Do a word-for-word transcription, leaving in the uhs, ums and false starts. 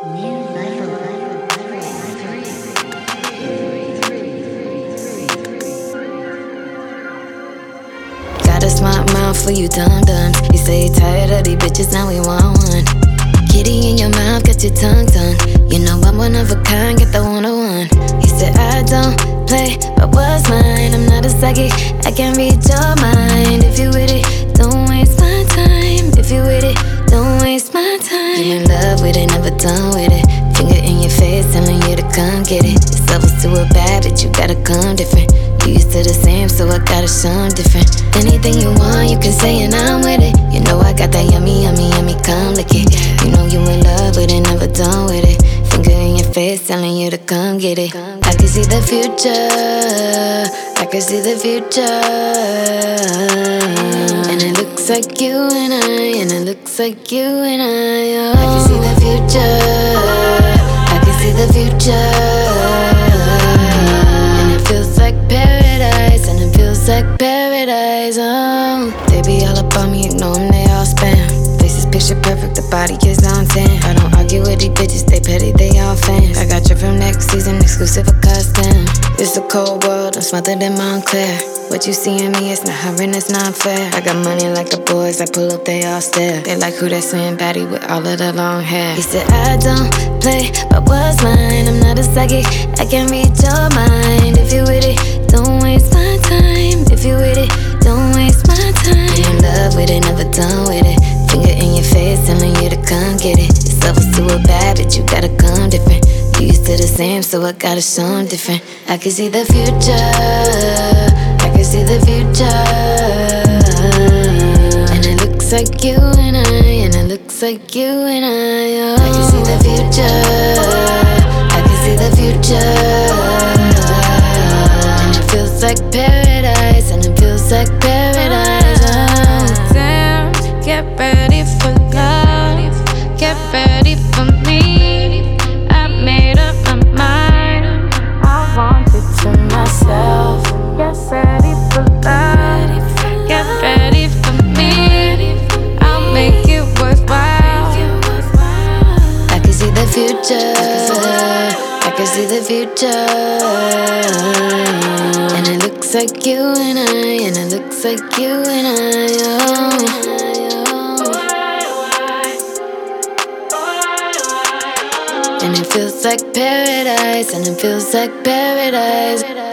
New level. Got a smart mouth for you dum-dums. You say you're tired of these bitches, now we want one. Kitty in your mouth, got your tongue done. You know I'm one of a kind, get the one-on-one. He said I don't play, but what's mine? I'm not a psychic, I can read your mind. If you with it, don't waste my time. If you with it, don't waste my time. You in love with it, never done with it. Finger in your face, telling you to come get it. It's levels to a bad bitch, you gotta come different. You used to the same, so I gotta show 'em different. Anything you want, you can say and I'm with it. You know I got that yummy, yummy, yummy, come lick it. You know you in love with it, never done with it. Finger in your face, telling you to come get it. I can see the future, I can see the future. And it looks like you and I, and it looks like you and I. Oh. I can see the future, I can see the future. And it feels like paradise, and it feels like paradise. Oh, they be all up on me, ignore them, they all spam. Faces picture perfect, the body is on ten. I don't argue with these bitches, they petty, they all fans. I got you from next season, exclusive for custom. It's a cold world, I'm smothered in Montclair. What you see in me, it's not hovering, it's not fair. I got money like the boys, I pull up, they all stare. They like who that slim baddie with all of the long hair. He said I don't play, but what's mine? I'm not a psychic, I can read your mind. If you with it, don't waste my time. If you with it, don't waste my time. You in love with it, never done with it. Finger in your face, telling you to come get it. It's levels to a bad bitch, you gotta come different. You used to the same, so I gotta show 'em different. I can see the future, I can see the future. And it looks like you and I, and it looks like you and I. Oh. I can see the future, I can see the future. And it feels like paradise, and it feels like paradise. Oh. Damn, get ready for love, get ready for me. I made up my mind, I want it to myself. Get ready for love, get ready for me. I'll make it worthwhile. I can see the future, I can see the future. And it looks like you and I, and it looks like you and I. Oh. And it feels like paradise, and it feels like paradise.